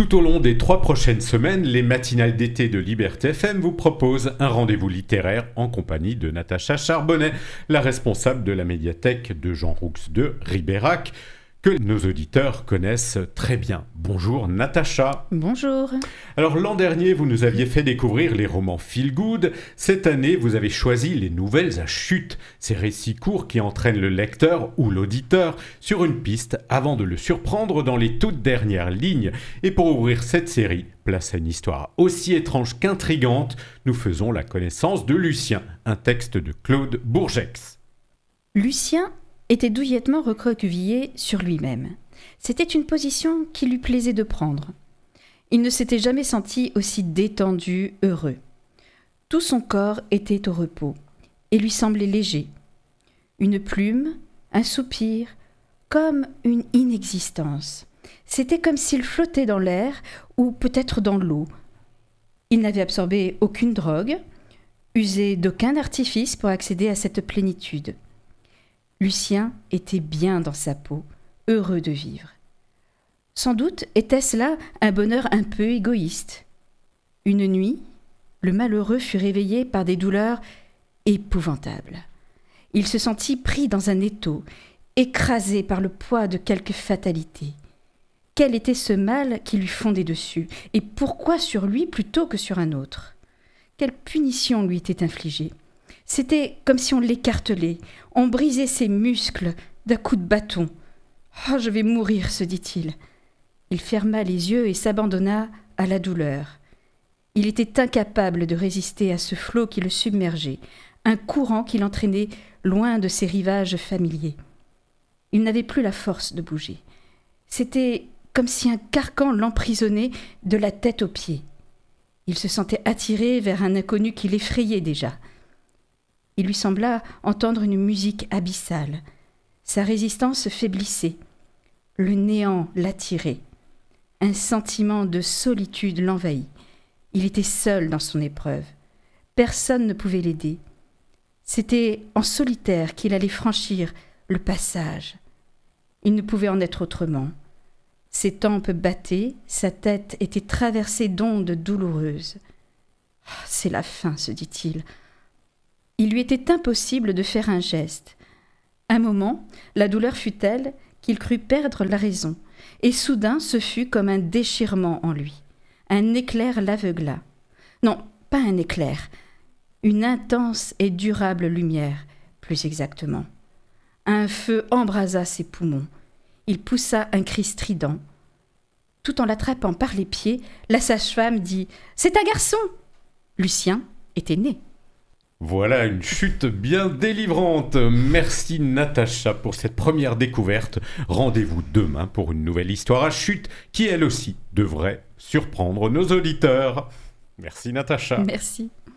Tout au long des 3 prochaines semaines, les matinales d'été de Liberté FM vous proposent un rendez-vous littéraire en compagnie de Natacha Charbonnet, la responsable de la médiathèque de Jean Roux de Ribérac, que nos auditeurs connaissent très bien. Bonjour Natacha. Bonjour. Alors l'an dernier, vous nous aviez fait découvrir les romans feel good. Cette année, vous avez choisi les nouvelles à chute, ces récits courts qui entraînent le lecteur ou l'auditeur sur une piste avant de le surprendre dans les toutes dernières lignes. Et pour ouvrir cette série, place à une histoire aussi étrange qu'intrigante, nous faisons la connaissance de Lucien, un texte de Claude Bourgex. Lucien était douillettement recroquevillé sur lui-même. C'était une position qui lui plaisait de prendre. Il ne s'était jamais senti aussi détendu, heureux. Tout son corps était au repos et lui semblait léger. Une plume, un soupir, comme une inexistence. C'était comme s'il flottait dans l'air ou peut-être dans l'eau. Il n'avait absorbé aucune drogue, usé d'aucun artifice pour accéder à cette plénitude. Lucien était bien dans sa peau, heureux de vivre. Sans doute était-ce là un bonheur un peu égoïste. Une nuit, le malheureux fut réveillé par des douleurs épouvantables. Il se sentit pris dans un étau, écrasé par le poids de quelque fatalité. Quel était ce mal qui lui fondait dessus, et pourquoi sur lui plutôt que sur un autre ? Quelle punition lui était infligée ? C'était comme si on l'écartelait, on brisait ses muscles d'un coup de bâton. « Oh, je vais mourir !» se dit-il. Il ferma les yeux et s'abandonna à la douleur. Il était incapable de résister à ce flot qui le submergeait, un courant qui l'entraînait loin de ses rivages familiers. Il n'avait plus la force de bouger. C'était comme si un carcan l'emprisonnait de la tête aux pieds. Il se sentait attiré vers un inconnu qui l'effrayait déjà. Il lui sembla entendre une musique abyssale. Sa résistance faiblissait. Le néant l'attirait. Un sentiment de solitude l'envahit. Il était seul dans son épreuve. Personne ne pouvait l'aider. C'était en solitaire qu'il allait franchir le passage. Il ne pouvait en être autrement. Ses tempes battaient, sa tête était traversée d'ondes douloureuses. « C'est la fin », se dit-il. Il lui était impossible de faire un geste. Un moment, la douleur fut telle qu'il crut perdre la raison, et soudain ce fut comme un déchirement en lui. Un éclair l'aveugla. Non, pas un éclair, une intense et durable lumière, plus exactement. Un feu embrasa ses poumons. Il poussa un cri strident. Tout en l'attrapant par les pieds, la sage-femme dit « C'est un garçon !» Lucien était né. Voilà une chute bien délivrante. Merci Natacha pour cette première découverte. Rendez-vous demain pour une nouvelle histoire à chute qui elle aussi devrait surprendre nos auditeurs. Merci Natacha. Merci.